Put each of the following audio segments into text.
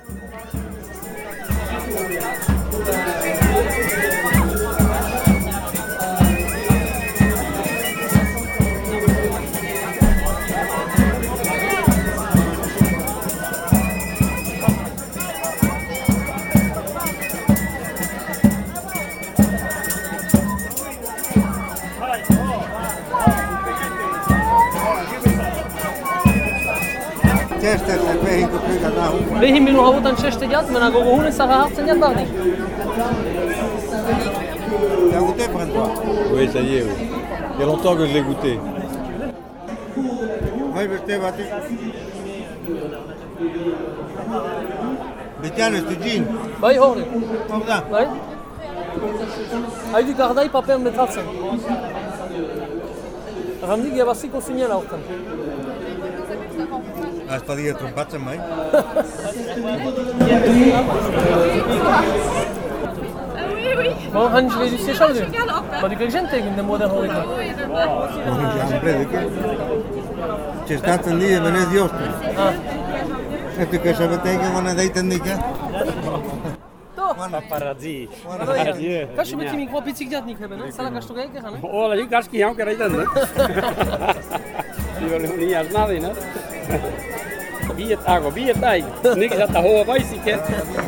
Behin minun havutan txestediat, mena gogo hunen zara hartzen diat bardi. T'as goûté, prends-toi. Oui, ça y est, oui. Il y a longtemps que je l'ai goûté. Oui, beste bati. Betian, este gin. Bai, hori. Orda. Bai? Haidu gardai papean betratzen. Randik jabaziko zinela hortan. Aspadia trompatzen, bai. Bon, hangi le duzia xaldu. Badukak jente egin den modern horretan. Txestatzen dide, benez diozten. Ez duk esabeteiken gana daiten dike. Paparazzi. Kasu beti mikro pitzik diat nik eben, zala kastu gaik egan, eh? Ola, nik aski hauk eraiten, ne? Ni az nadin, ne? Biet nahi. Nik izata hoa baizik, eh?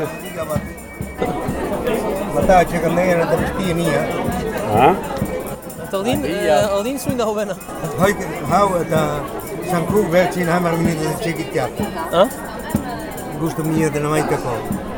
Mata txekan negera eta bestia nia. Eta ordin zuin da hobena. Hau eta Sankrug bertzin hamar minutu txekitiak. Gusto mia dena maitako.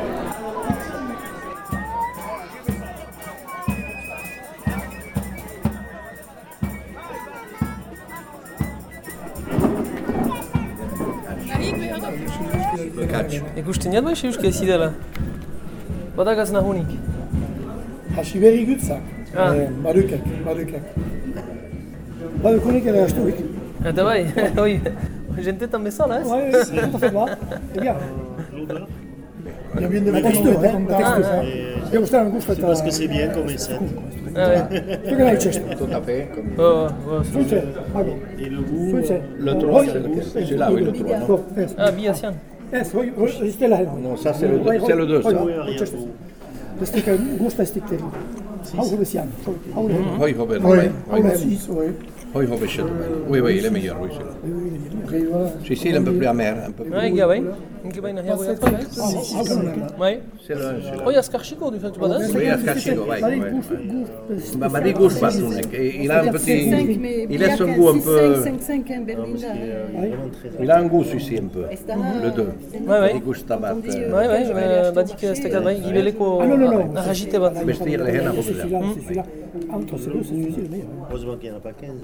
Ikusten jat bai euskal ez idela. Badagaz nahunik. Hasi berri gutzak, badukek. Badukunik ere asturik. Eta bai, oi, jentetan bezala, ez? Ouais, c'est tout à fait bas. C'est bien. Il vient de la texture, la texture. Je gustar, me gusta. Parce que c'est bien comme ça. Tu connais Chester. Tout à fait. Suize. Et le goût, Le 3, c'est là, oui, le 3. Ah, biasian. C'était là. Non, ça c'est le 2, ça. Das ist ein guter Stick. Hau Bessian. Hoi Robert, Hoi Robert, oui, il est meilleur, oui, celui-là. Celui-ci, il est un peu plus amer, un peu plus. Ouais, gars, ouais. Inke bai nahi hau jatko, bai? C'est le 1, celui-là. Oi, azkarxiko du fektu badaz? Oui, Ascachino, oui. Madi goût Batunek. Il a un petit... Il laisse un goût un peu... 5 Berliner. Il a un goût celui-ci un peu, le 2. Ouais. Il goûte tabac. Ouais, badik ez tekat bai, gibeleko arragite bat. Bestir lehen C'est celui-là. Entre ces deux, c'est celui-ci le meilleur. heureusement qu'il n'y en a pas 15.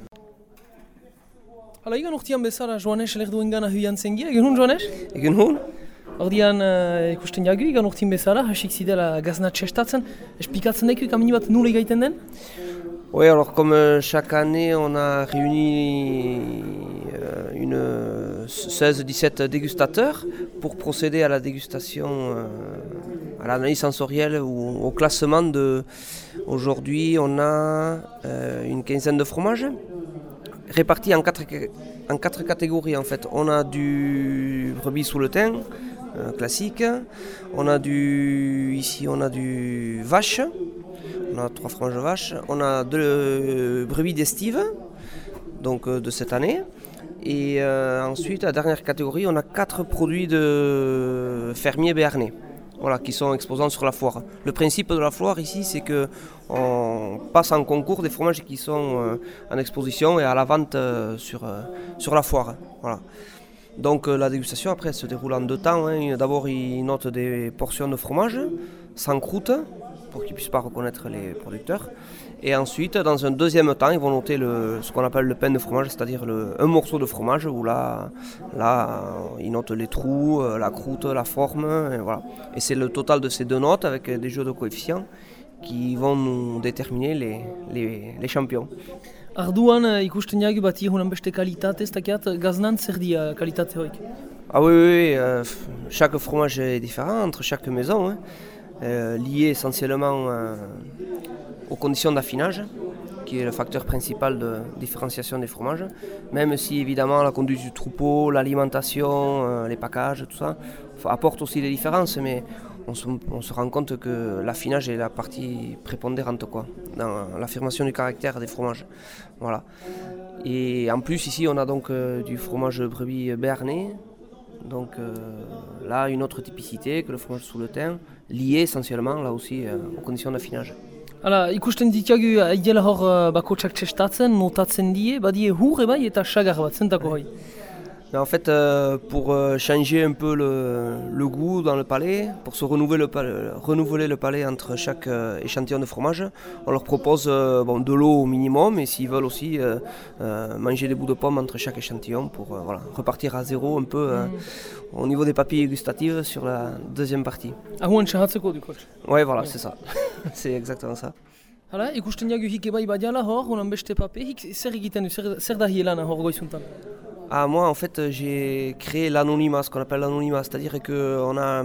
Hala, igan urtean bezala Joanes lerduen gana huian zengia, egen hun Joanes? Egen hun? Ordian ikusten jagu, igan urtean bezala, hasik zidela gazna txestatzen. Esplikatzen daik kamini bat nule gaiten den? Oui, alors comme chaque année, on a réuni une 16-17 dégustateurs pour procéder à la dégustation, à l'analyse sensorielle ou au classement de... Aujourd'hui, on a une quinzaine de fromages répartis en quatre catégories en fait. On a du brebis sous le thym, classique. On a ici on a du vache. On a 3 fromages de vache. On a 2 brebis d'estive, donc de cette année. Et ensuite, la dernière catégorie, on a 4 produits de fermiers béarnais, voilà, qui sont exposants sur la foire. Le principe de la foire ici, c'est qu'on passe en concours des fromages qui sont en exposition et à la vente sur la foire. Voilà. Donc la dégustation après elle se déroule en 2 temps. D'abord ils notent des portions de fromage sans croûte pour qu'ils ne puissent pas reconnaître les producteurs. Et ensuite dans un deuxième temps ils vont noter ce qu'on appelle le pain de fromage, c'est-à-dire un morceau de fromage où là ils notent les trous, la croûte, la forme. Et, voilà. Et c'est le total de ces 2 notes avec des jeux de coefficients qui vont nous déterminer les champions. Arduan ikusten jagu bat ihunan beste kalitate, ez dakiat gaznan zer dia kalitate hoik? Ah oui, chaque fromage est différent entre chaque maison, lié essentiellement aux conditions d'affinage qui est le facteur principal de différenciation des fromages. Même si évidemment la conduite du troupeau, l'alimentation, les packages, tout ça apporte aussi des différences, mais on se rend compte que l'affinage est la partie prépondérante dans l'affirmation du caractère des fromages. Voilà. Et en plus ici on a donc du fromage brebis béarnais, donc là une autre typicité que le fromage sous le thym, lié essentiellement là aussi aux conditions d'affinage. Hala, ikusten ditugu aidela hor bakotsak txestatzen, notatzen badie hur bai eta sagar bat, zentako hoi. Mais en fait, pour changer un peu le goût dans le palais, pour se renouveler le palais entre chaque échantillon de fromage, on leur propose de l'eau au minimum, et s'ils veulent aussi manger des bouts de pomme entre chaque échantillon pour repartir à zéro un peu au niveau des papilles gustatives sur la deuxième partie. Ahuen txahatzeko du coach. Ouais, voilà, c'est ça. C'est exactement ça. Hala, ikusten diagu hik ebai badiala hor, honan beste pape, hik zer egiten du, zer da hielana hor goizuntan? Ah, moi, en fait, j'ai créé l'anonymat, ce qu'on appelle l'anonymat, c'est-à-dire que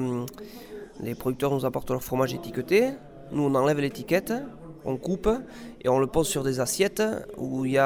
les producteurs nous apportent leur fromage étiqueté, nous on enlève l'étiquette, on coupe et on le pose sur des assiettes où il n'y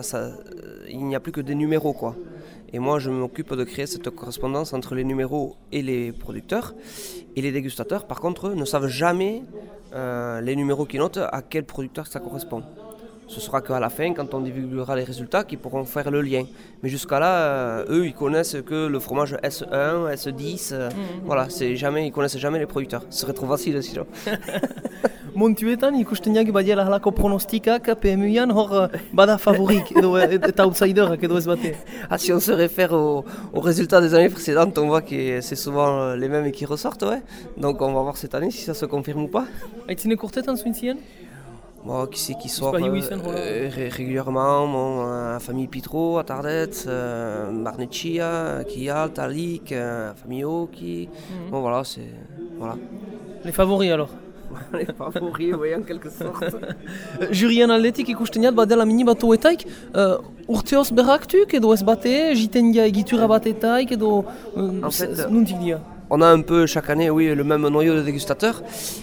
a plus que des numéros, quoi. Et moi, je m'occupe de créer cette correspondance entre les numéros et les producteurs. Et les dégustateurs, par contre, ne savent jamais les numéros qu'ils notent à quel producteur ça correspond. Ce sera qu'à la fin, quand on divulguera les résultats, qu'ils pourront faire le lien. Mais jusqu'à là, eux, ils connaissent que le fromage S1, S10. Voilà, ils connaissent jamais les producteurs. Ce serait trop facile sinon. Montuetan ikusten diagu badiela halako pronostikak PMU-an hor bada favorik eta outsiderak edo ez bate. Ah, si on se réfère aux résultats des années précédentes, on voit que c'est souvent les mêmes qui ressortent. Ouais. Donc on va voir cette année si ça se confirme ou pas. Aitzine kurtetan zuintzien? Bon, qui c'est qui sort régulièrement, la famille Pitro à Tardets, Barneccia, Kial, Talik, la famille Oki. Bon voilà, c'est... Voilà. Les favoris alors? Les favoris, oui, en quelque sorte. Jurien aldetik ikusten jat badela mini batuetaik, urteoz berraktuk edo ez bate, jiten dia egitura batetaik edo nuntik dia? On a un peu chaque année, oui, le même noyau de dégustateurs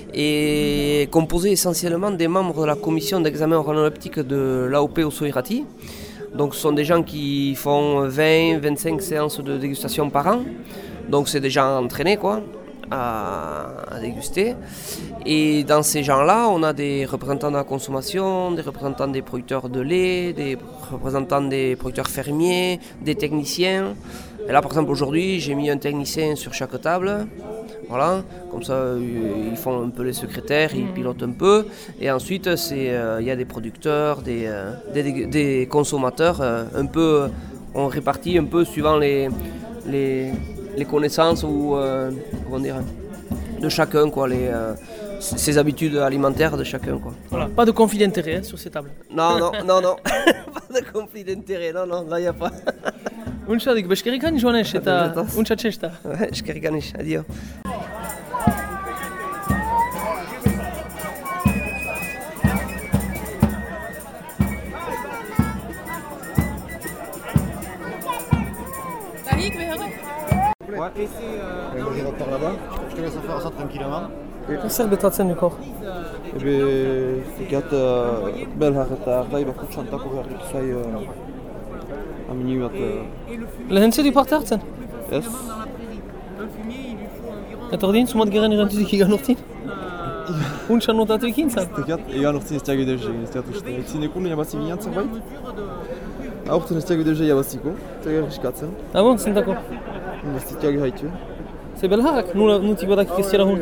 et composé essentiellement des membres de la commission d'examen organoleptique de l'AOP au Soirati. Donc ce sont des gens qui font 20-25 séances de dégustation par an. Donc c'est des gens entraînés à déguster. Et dans ces gens-là, on a des représentants de la consommation, des représentants des producteurs de lait, des représentants des producteurs fermiers, des techniciens. Et là, par exemple, aujourd'hui, j'ai mis un technicien sur chaque table. Voilà, comme ça, ils font un peu les secrétaires, ils pilotent un peu. Et ensuite, il y a des producteurs, des consommateurs. Un peu, on répartit un peu suivant les connaissances ou de chacun, ses habitudes alimentaires de chacun. Voilà, pas de conflit d'intérêt sur ces tables. Non. Pas de conflit d'intérêt, non, là il n'y a pas. Untxadik, beskerrikan joanes eta untxatxesta. Eskerrikan adio. Ouais. On repart là-bas. Je te laisse faire ça tranquillement. Zer betatzen dukor? Fikat belhar eta ardai bakutxantako beharrik zai amini bat... Lehentze du parte hartzen? Ez. Eta ordin, sumat geren irantuzik igan urtin? Untxan notatu ekin zan? Fikat, egan urtin ez tiago edeze, ez tiago uste. Etzinekun jabazi binean zerbait? Aurten ez tiago edeze jabaziko, tiago erriskatzen. Ah bon, zentako? Ez tiago haitu. Ze belharrak, nutik badakik ez tira hun?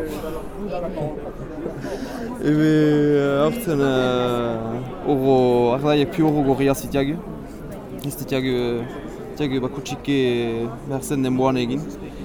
Aurten ardaiak pi horro gorria zitiago. Ez tiago bakutxike behar zen denboan egin.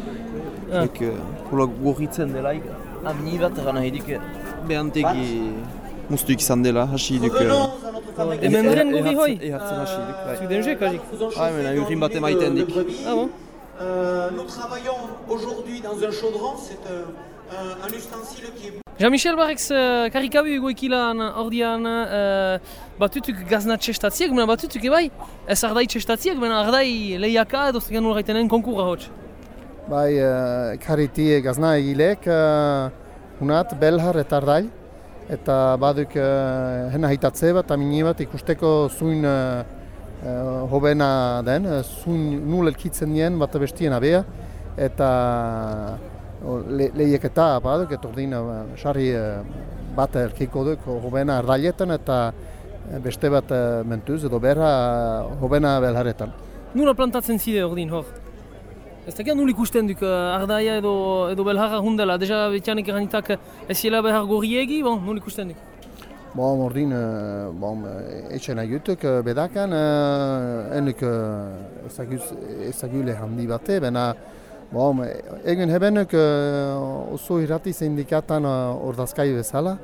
Hola gorritzen delaik, amni bat eran nahidik behantegi muztuik izan dela, hasi duk... Hemen beren gorri hoi? Ehartzen hasi duk. Zuk denje, kajik? Hemen urrin bat emaiten dik. Ah bon? Nous travaillons aujourd'hui dans un chaudron, c'est un ustensile qui est... Jean-Michel Barrex karikabu egoekilan ordian batutuk gazna txestatziek, mena batutuk ebai, ez ardai txestatziek, mena ardai lehiaka edo zegan nula gaitenen konkurra hotz. Bai, kariti gazna egilek, unat belhar eta ardai, eta baduk hena hitatze bat, amini bat ikusteko zuin hobena den, zuin nul elkitzen dien bat bestien abea, eta lehieketa baduk, eta ordin sarri bat elkiko duk hobena ardailetan eta beste bat mentuz edo berra hobena belharetan. Nula plantatzen zide ordin hor? Ez dakit nul ikusten duk ardaia edo belharra hundela, deja betianek eranitak ez ziela behar gorriegi, nul ikusten duk? Ordin, etxen agutuk bedakan, enuk ezagule handi bate, bena egun hebenuk oso irrati sindikatan ordazkai bezala,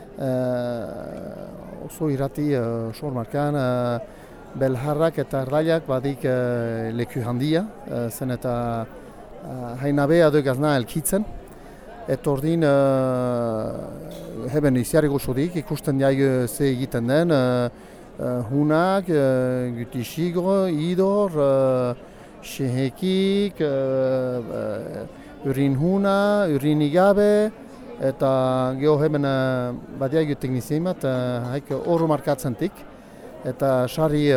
oso irrati sormarkan, belharrak eta ardaiak badik leku handia, zen eta hainabea du gazna elkitzen. Eta ordin heben iziarri gozodik ikusten diag ze egiten den, hunak, gutisigro, idor, sehekik, urin huna, urin igabe, eta geho heben badiag teknizien bat, haik oro markatzentik. Eta sarri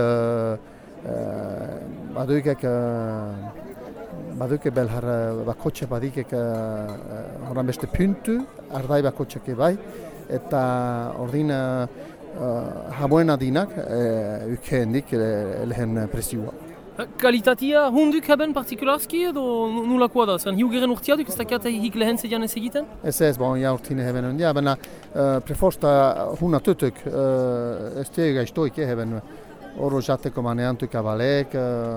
baduke belhar bakotxe badikek horan beste puntu, ardai bakotxeke bai, eta ordin hamoena dinak ukeendik lehen presioa. Kalitatea hunduk haben partikularski edo nulakoa da? Zer hiugeren urtiaduk ez dakiat hik lehen zedian ez egiten? Ez, ja urtine haben hundia, baina preforsta huna tutuk ez tege gaiztoik haben oro jateko maneantuk abalek,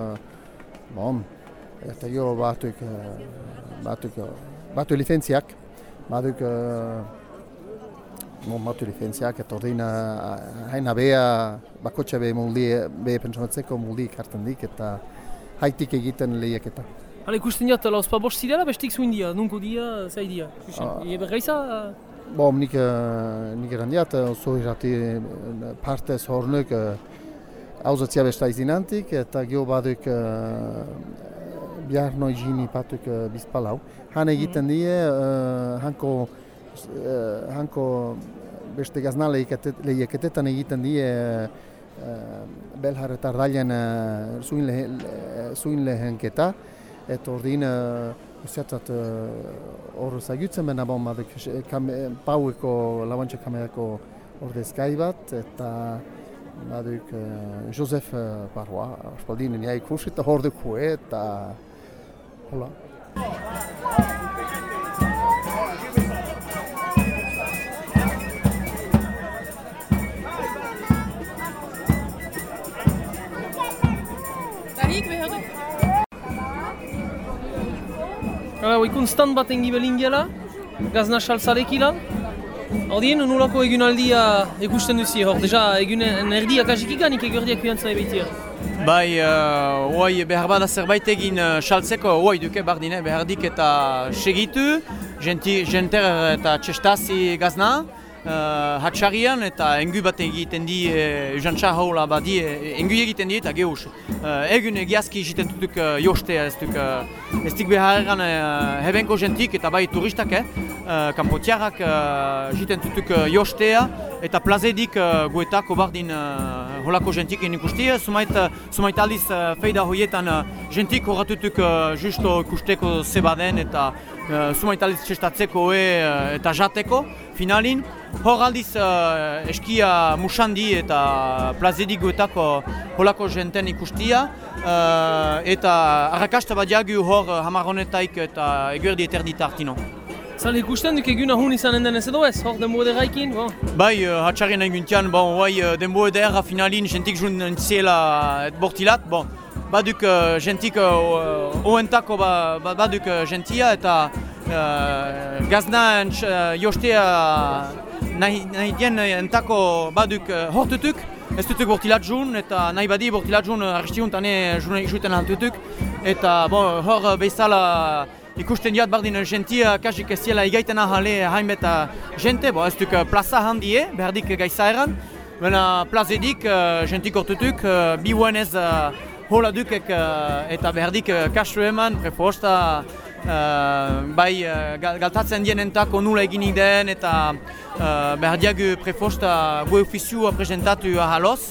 eta jo batu licentziak, batu licentziak, eta ordin haina bea bakotxe be pentsonatzeko moldi ikarten dik, eta haitik egiten lehiaketa. Hala ikusten diat, lauzpa bost zidela bestik zuen dia, nunko dia, zai dia? Ebe gaiza? Nik eran diat, oso irrati partez hornuk hauzatzia besta izinantik, eta geho baduk bihar noizini patuk bizpalau. Han egiten die, hanko beste gazna lehieketetan egiten die belhar eta ardailen zuin lehenketa. Eta ordin usiatzat hor zagutzen bena baduk paueko labantxe kamerako ordezkai bat, eta baduk Josef Parroa, ospaldin nia ikusi eta hor dukue eta hola. Ikun stand bat engibel indiala, gazna salzalekila. Ordien, nolako egunaldia ikusten duzi hor, deja egunen erdiak azikikanik egurdiak bihantzan ebeitia. Bai, oai behar bada zerbait egin saltzeko, oai duke bardine behardik eta segitu, jenter eta txestazi gazna, hatxarian eta engu bat egiten di, jantxa haula badi, engu egiten di eta geus. Egun egiazki egiten tutuk jostea, ez dik beharrean hebenko jentik eta bai turistak, kanpotiarrak egiten tutuk jostea eta plazedik guetako bardin holako jentik ikustia. Sumait aldiz feida hoietan jentik horatutuk justo ikusteko zebaden eta sumait aldiz txestatzeko eta jateko finalin. Hor aldiz eskia musandi eta plazedik guetako holako jenten ikustia eta arrakasta bat jagu hor hamarronetaik eta eguerdi eterditartino. Zale ikusten duk egun ahun izanen denez edo ez, hor denbo ederraikin? Bai, hatxarien eguntian, denbo ederra finalin jentik jun entziela bortilat. Baduk jentik oentako baduk jentia eta gazna jostea nahi dien entako baduk hortutuk. Ez dutuk bortilat jun eta nahi badi bortilat jun arrestiuntane juiten altutuk. Eta hor bezala ikusten diat bardin jentia kasik ez ziela igaiten ahale hainbeta jente, ez duk plaza handie, behardik gaiza eran. Baina plazedik jentik hortutuk, bihuenez hola dukek eta behardik kasu eman, prefosta bai galtatzen dienentako nula eginik den eta behar diagu prefosta gue ofizioa presentatu ahaloz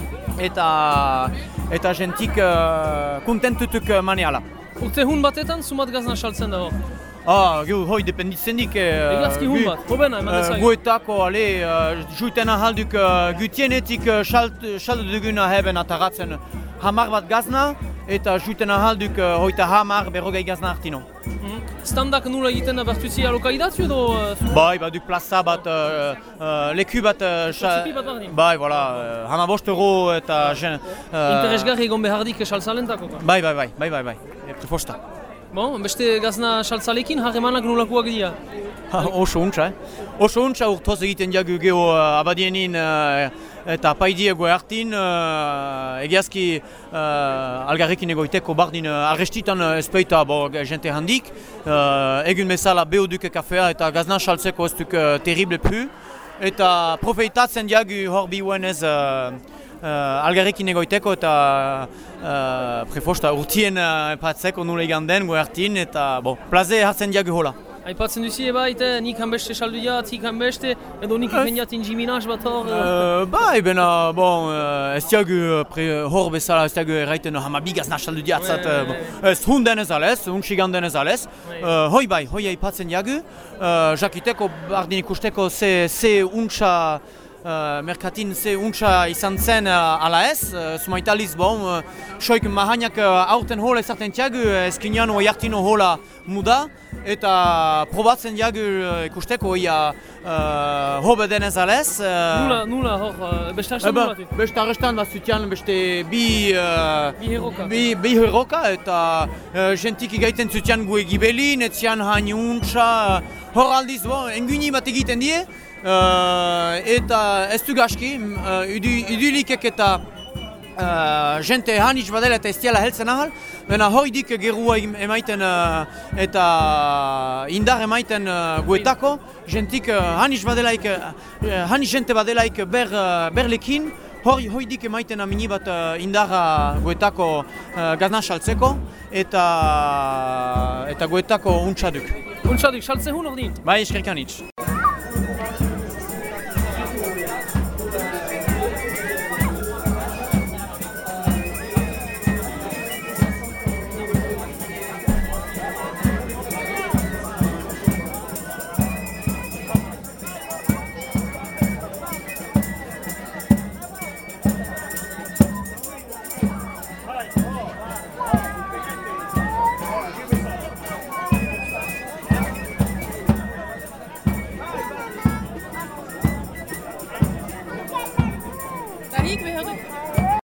eta jentik kontentutuk maneala. Urte hun batetan sumat gazna saltzen dago? Hoi dependitzen dik. Egazki hun bat, hobena eman dezak. Guetako, juiten ahalduk gutienetik saldu duguna heben ataratzen 10 bat gazna eta juiten ahalduk hoita 10 berrogei gazna hartino. Standak nula egiten da bertuzi alokaidatzu edo? Bai, baduk plaza bat, leku bat... Txipi bat bardin? Bai, voilà, 15 euro eta... Interesgarri egon behardik saltzalentako? Bai, prefosta. Bon, beste gazna saltzalekin harremanak nolakoak dira? Oso untsa, Oso untsa urtoz egiten diagu geho abadienin eta paidiego hartin egiazki algarrekin egoiteko bardin arrestitan ezpeita jente handik. Egun mesala behoduke kafea eta gazna saltzeko ez duk terrible pu. Eta profeitatzen diagu hor bihuenez algarrekin egoiteko eta prefosta urtien patzeko nule eganden goertin eta plaze hartzen diagu hola. Aipatzen duzi baita, nik hanbeste saldu jat, hik hanbeste, edo nik ikendiatin jiminaz bat hor? Bai, bena, ez diagu hor bezala, ez diagu erraiten hamabi gazna saldu jatzat, ez hunden ez alez, untsigan ez alez. Hoi bai, hoi aipatzen diagu, jakiteko, bardin ikusteko ze untsa merkatin ze untsa izan zen ala ez, sumaitaliz soik mahainak aurten hola ezarten tiagu, ezkinean oiartino hola muda, eta probatzen diagu ikusteko hobe denez alez. Nula hor, beste arrestan nula tu? Beste arrestan da zutian beste bi herroka eta jentik egaiten zutian gue gibelin, etzian hain untsa, hor aldiz, enguni bat egiten die, eta ez du gaski, idulikek eta jente hanitz badela eta ez diala heltzen ahal, baina hoidik gerua emaiten eta indar emaiten guetako, jentik hanitz jente badelaik berlekin, hoidik emaiten amini bat indarra guetako gazna saltzeko eta guetako untsaduk. Untsaduk, saltze hun ordin? Bai, eskerkanitz.